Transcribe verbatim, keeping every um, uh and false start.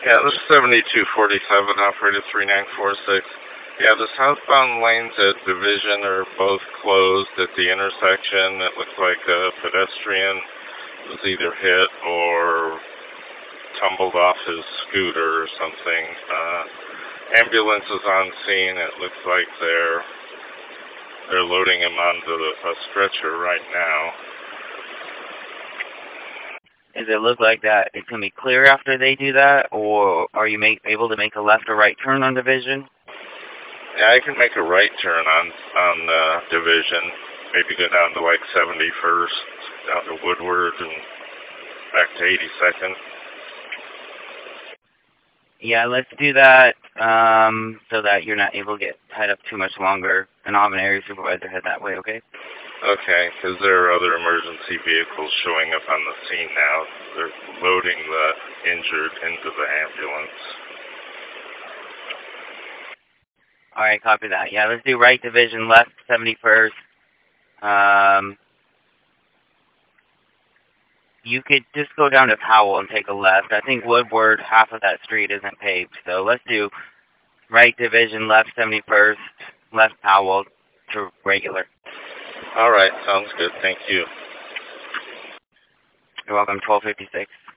Yeah, this is seventy-two forty-seven, operator three nine four six. Yeah, the southbound lanes at Division are both closed at the intersection. It looks like a pedestrian was either hit or tumbled off his scooter or something. Uh, ambulance is on scene. It looks like they're they're loading him onto the, a stretcher right now. Does it look like that it's going to be clear after they do that, or are you make, able to make a left or right turn on Division? Yeah, I can make a right turn on on uh, Division. Maybe go down to like seventy-first, down to Woodward, and back to eighty-second. Yeah, let's do that um, so that you're not able to get tied up too much longer. And I'll have an area supervisor head that way, okay? Okay, because there are other emergency vehicles showing up on the scene now. They're loading the injured into the ambulance. All right, copy that. Yeah, let's do right Division, left seventy-first. Um, you could just go down to Powell and take a left. I think Woodward, half of that street isn't paved. So let's do right Division, left seventy-first, left Powell to regular. All right, sounds good. Thank you. You're welcome, twelve fifty-six.